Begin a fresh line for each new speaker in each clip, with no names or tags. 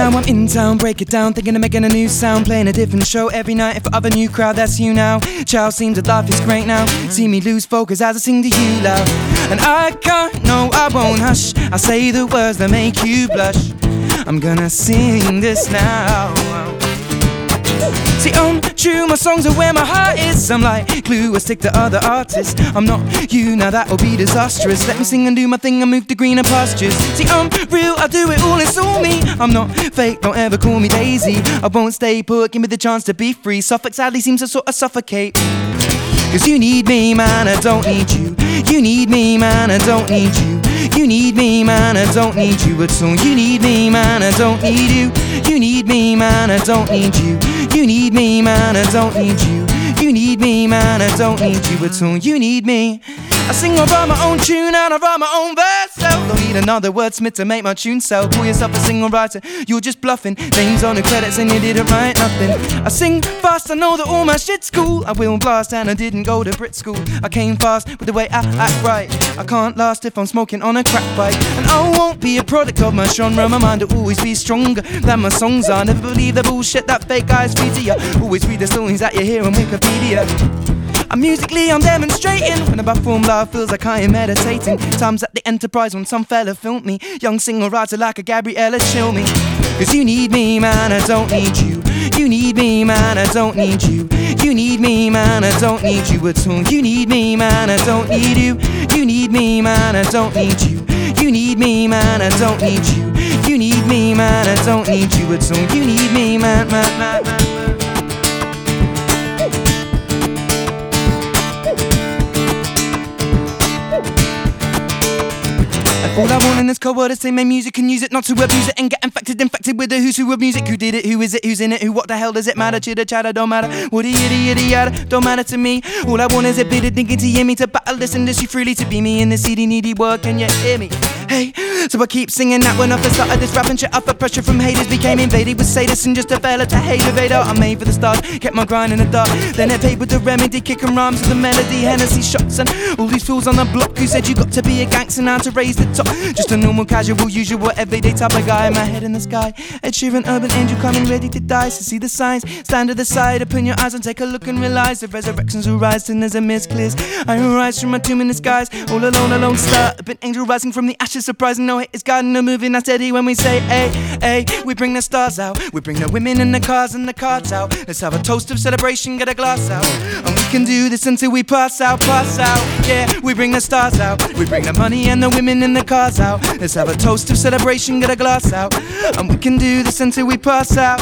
Now I'm in town, break it down, thinking of making a new sound, playing a different show every night. If I have a new crowd, that's you now. Child seems to life is great now. See me lose focus as I sing to you loud. And I can't, no, I won't hush. I say the words that make you blush. I'm gonna sing this now. See, true, my songs are where my heart is. I'm like glue, I stick to other artists. I'm not you, now that will be disastrous. Let me sing and do my thing and move to greener pastures. See, I'm real, I do it all, it's all me. I'm not fake, don't ever call me Daisy. I won't stay put, give me the chance to be free. Suffolk sadly seems to sort of suffocate. Cause you need me, man, I don't need you. You need me, man, I don't need you. You need me, man, I don't need you at all. You need me, man, I don't need you. You need me, man, I don't need you. You need me, man, I don't need you. You need me, man, I don't need you at all. You need me. I sing, I write my own tune and I write my own verse. So don't need another wordsmith to make my tune sell. Call yourself a single writer, you're just bluffing. Names on the credits and you didn't write nothing. I sing fast, I know that all my shit's cool. I will blast and I didn't go to Brit school. I came fast with the way I act right. I can't last if I'm smoking on a crack pipe. And I won't be a product of my genre. My mind will always be stronger than my songs are. Never believe the bullshit that fake guys feed to you. Always read the stories that you hear on Wikipedia. Musically I'm demonstrating. When I perform live feels like I am meditating. Times at the Enterprise when some fella filmed me. Young single writer like a Gabriella chill me. Cause you need me, man, I don't need you. You need me, man, I don't need you. You need me, man, I don't need you at all. You need me, man, I don't need you. You need me, man, I don't need you. You need me, man, I don't need you. You need me, man, I don't need you at all. You need me, man, man, man, man. All I want in this cold world is to make music and use it, not to abuse it and get infected with the who's who of music. Who did it, who is it, who's in it, who, what the hell does it matter? Chitter chatter, don't matter. Woody yitty yitty yada, don't matter to me. All I want is a bit of thinking to hear me, to battle this industry freely, to be me in the CD needy work, can you hear me? Hey, so I keep singing that when I first started this rapping shit. I felt pressure from haters, became invaded with sadists and just a fella to hate a Vader. I'm made for the stars, kept my grind in the dark. Then it paid with the remedy, kicking rhymes with the melody, Hennessy shots and all these fools on the block who said you got to be a gangster now to raise the top. Just a normal, casual, usual, everyday type of guy. My head in the sky, Ed Sheeran, urban angel coming ready to die. So see the signs, stand to the side, open your eyes and take a look and realize the resurrections will rise and there's a mist clears. I rise from my tomb in the skies, all alone, alone star. An angel rising from the ashes, surprising, no hit is guiding the moving, not steady when we say, hey, hey, we bring the stars out, we bring the women and the cars and the cards out. Let's have a toast of celebration, get a glass out, and we can do this until we pass out, yeah, we bring the stars out, we bring the money and the women and the cars out. Let's have a toast of celebration, get a glass out, and we can do this until we pass out.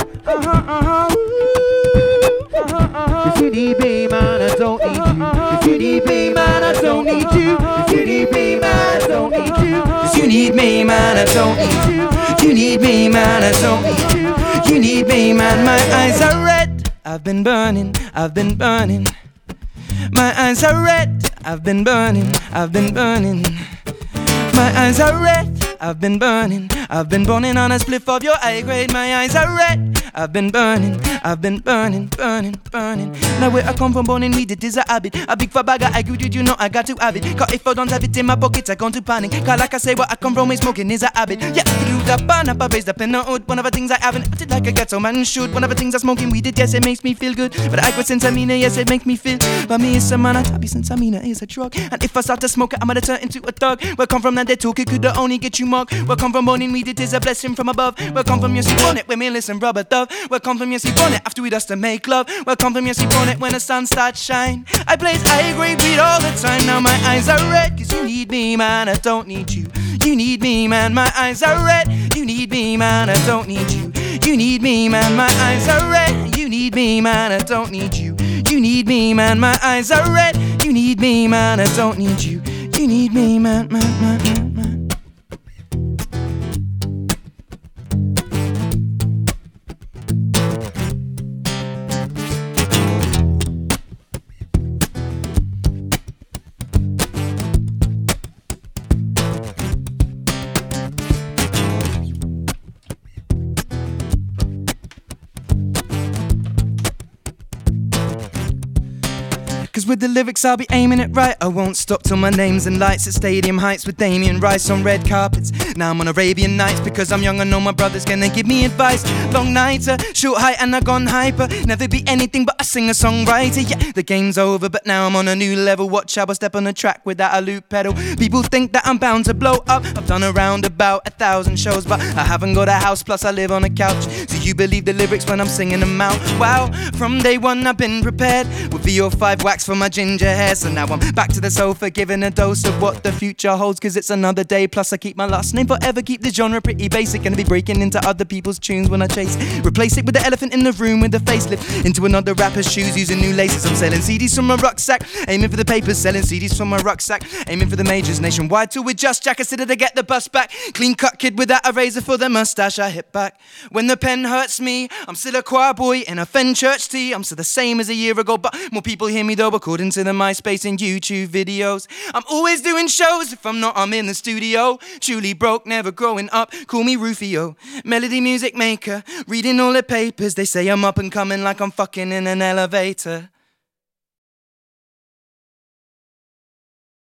If you need me, man, I don't need you. If you need me, man, I don't need you. If you need me, man, I don't need you. If you need me, man, I don't need you. You need me, man, I don't need you. You need me, man, my eyes are red. I've been burning, I've been burning. My eyes are red. I've been burning, I've been burning. My eyes are red. I've been burning on a spliff of your high grade. My eyes are red. I've been burning, burning. Now where I come from, born and read it is a habit. A big fat bagger, I grew it, you know I got to have it. Cause if I don't have it in my pockets, I gone to panic. Cause like I say, where I come from, is smoking is a habit. Yeah, through the pan up, I raised up in the hood. One of the things I haven't acted like a ghetto man should. One of the things I smoking weed, it, yes, it makes me feel good. But I quit since I mean it, yes, it makes me feel. But me is a man, I'm happy since I mean it is a drug. And if I start to smoke it, I'm gonna turn into a thug. Where come from that they talk, it could only get you mugged. Where come from, born and read it is a blessing from above. Where come from, yes, you want it, when me listen, rubber dove. Where come from, yes, you want it, after we dust to make love. Where come from, yes, you want it, when the sun starts shine. I blaze high grade weed all the time. Now my eyes are red, cause you need me, man, I don't need you. You need me, man, my eyes are red. You need me, man, I don't need you. You need me, man, my eyes are red. You need me, man, I don't need you. You need me, man, my eyes are red. You need me, man, I don't need you. You need me, man. Cause with the lyrics I'll be aiming it right. I won't stop till my name's in lights at Stadium Heights with Damien Rice on red carpets. Now I'm on Arabian Nights because I'm young and know my brother's gonna give me advice. Long nights, short height and I gone hyper. Never be anything but a singer-songwriter. Yeah, the game's over but now I'm on a new level. Watch how I step on the track without a loop pedal. People think that I'm bound to blow up. I've done around about 1,000 shows, but I haven't got a house, plus I live on a couch. So you believe the lyrics when I'm singing them out. Wow, from day one I've been prepared with VO5 wax for my ginger hair. So now I'm back to the sofa, giving a dose of what the future holds. Cause it's another day, plus I keep my last name forever. Keep the genre pretty basic, gonna be breaking into other people's tunes when I chase. Replace it with the elephant in the room with a facelift. Into another rapper's shoes using new laces. I'm selling CDs from my rucksack, aiming for the papers. Selling CDs from my rucksack, aiming for the majors. Nationwide tour with Just Jack, consider to get the bus back. Clean cut kid without a razor for the mustache. I hit back when the pen hurts me. I'm still a choir boy in a Fenchurch tee. I'm still the same as a year ago, but more people hear me though, according to the MySpace and YouTube videos. I'm always doing shows. If I'm not, I'm in the studio. Truly broke, never growing up. Call me Rufio, melody music maker. Reading all the papers, they say I'm up and coming like I'm fucking in an elevator.